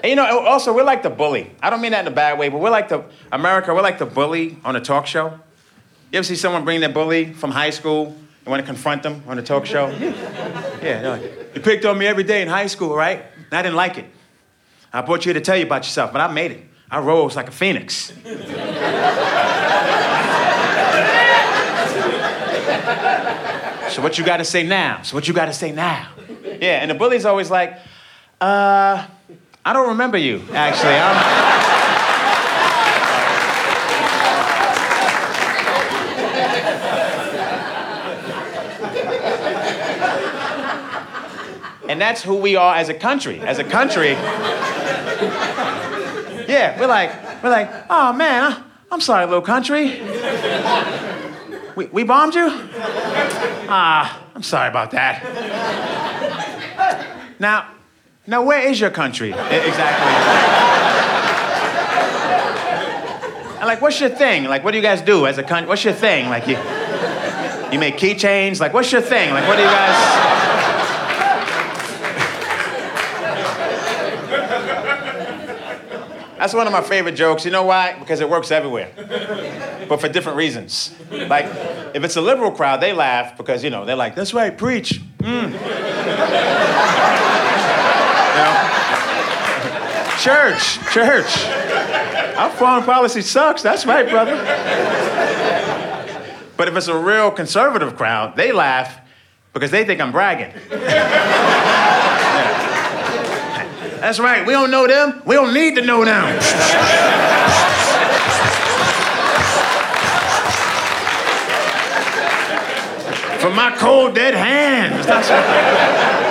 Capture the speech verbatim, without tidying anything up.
And you know, also, we're like the bully. I don't mean that in a bad way, but we're like the, America, we're like the bully on a talk show. You ever see someone bring their bully from high school and want to confront them on a talk show? Yeah, they're like, you picked on me every day in high school, right? And I didn't like it. I brought you here to tell you about yourself, but I made it. I rose like a phoenix. So what you got to say now? So what you got to say now? Yeah, and the bully's always like, uh, I don't remember you, actually. I'm... And that's who we are as a country. As a country, yeah, we're like, we're like, oh man, I, I'm sorry, little country. We, we bombed you? Ah, I'm sorry about that. Now, now where is your country? Exactly. And like, what's your thing? Like, what do you guys do as a country? What's your thing? Like, you, you make keychains? Like, what's your thing? Like, what do you guys... That's one of my favorite jokes. You know why? Because it works everywhere, but for different reasons. Like, if it's a liberal crowd, they laugh because, you know, they're like, that's right, preach. Mm. You know? Church, church. Our foreign policy sucks. That's right, brother. But if it's a real conservative crowd, they laugh because they think I'm bragging. Yeah. That's right, we don't know them, we don't need to know them. For my cold, dead hands. That's right.